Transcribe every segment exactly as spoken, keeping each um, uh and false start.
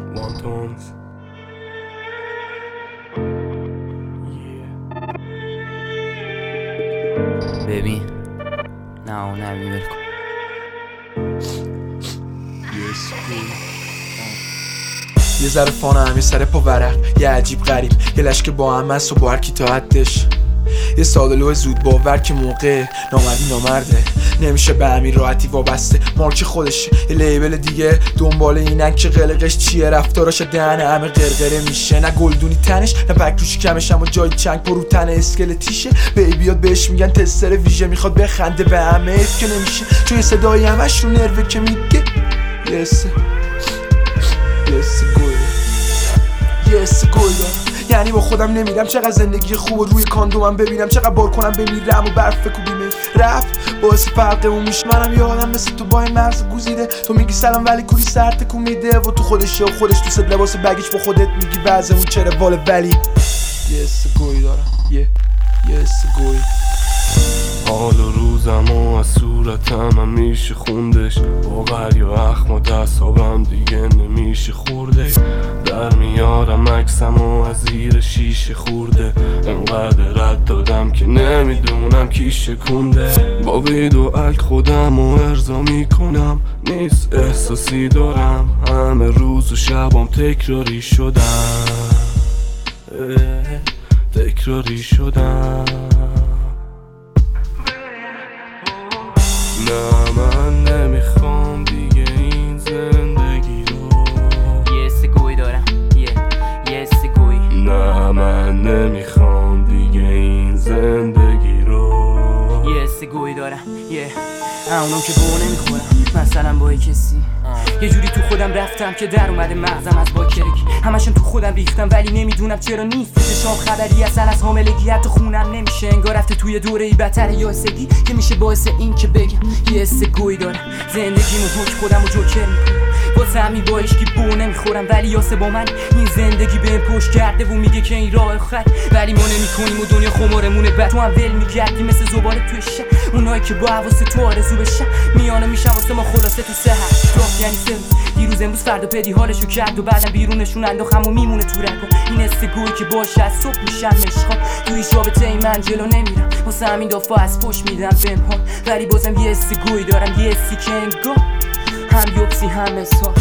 وانتونز ببین نه اون نمی ول کن. یه ذره فانم یه سر پا ورق، یه عجیب غریب، یه لشک با هم هست و با هر کی تا حدش. یه سادلو زود باور که موقع نامردی نامرده، نمیشه به همین راحتی وابسته، مارک خودشه. یه لیبل دیگه دنبال اینن که قلقش چیه، رفتاراش دهن همه قرقره میشه. نه گلدونی تنش نه پک روش کمش، اما جای چنگ پرو تن اسکلتیشه. بیبیات بهش میگن تستر ویژه، میخواد بخنده به همه اف که نمیشه، چون یه صدایی همش رو نروه که میگه یس یس گوی یس گوی دارم. یعنی با خودم نمیرم چقدر زندگی خوب و روی کاندومم ببینم، چقدر بار کنم بمیرم و برف کوبیمه رفت باعث فرقمون میشه. منم یه آدم مثل تو با این مغز گوزیده، تو میگی سلام ولی کوری سر تکون میده و تو خودشه و خودش تو صد لباس بگیش با خودت میگی وضعمون چرا واله. ولی یس گوی دارم یه یس گوی. حال و روزم و از صورتم هم میشه خوندش، با غری و اخم و دستابم دیگه نمیشه خورده. در میارم عکسم و از زیر شیشه خورده، انقدر رد دادم که نمیدونم کی شکونده. با وید و الک خودم و ارضا میکنم، نیست احساسی دارم، همه روز و شبام تکراری شدم تکراری شدم. نه من نمیخوام دیگه این زندگی رو. یه سگوی دارم یه یه سگوی. نه من نمیخوام دیگه این زندگی رو. یه سگوی دارم یه اونم که بو نمیخورم، مثلا با کسی یه جوری تو خودم رفتم که در اومده مغزم از با کرکی، همشون تو خودم ریختم ولی نمیدونم چرا نیست چشام خبری اصلا از حاملگی، حتی خونم نمیشه انگار رفته توی دوره ای بتر یاسگی که میشه باعث این که بگم یه حس گوی دارم. زندگیمو حک خودم و جوکر میکنم واسه همین با عشقی بو نمیخورم، ولی یاسه با من این زندگی بهم پشت کرده و میگه که این راه خط، ولی ما نمیکنیم و دنیا خمارمونه بعد تو هم ول میگردی مثل زباله توی شب. اونایی که با حواس تو آرزو بشن میانه میشن واسه ما خلاصه تو سحر راه، یعنی سه روز دیروز امروز فردا پدی حالشو کرد و بعدم بیرونشون انداخم و میمونه تو رگم. این استگوی که باشه از صبح میشم مشخان توی رابطه ای من جلو نمیرم، واسه همین دفعه از پشت میدم پنهان، ولی بازم یه استگوی دارم یه استی که انگار هم یوبسی هم اسحاق.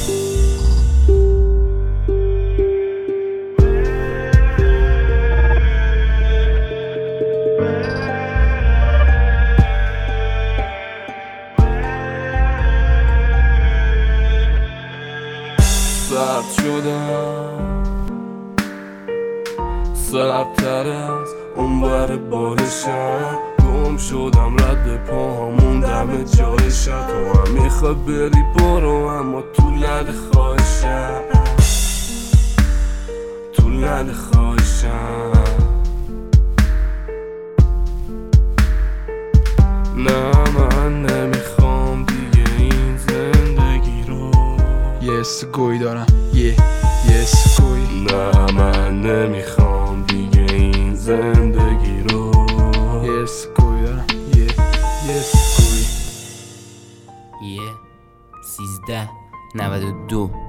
سرد شدم سردتر از اون بر بالشم، گم شدم رد پاهم موندم جای شب. تو هم میخواد بری برو اما تو لد خواهشم، تو لد خواهشم. نه من نمیخوام دیگه این زندگی رو. یه سگوی دارم یه یه سگوی. نه من نمیخوام دیگه این زندگی رو. یه سگوی دارم یه یه سگوی. یه سیزده نود و دو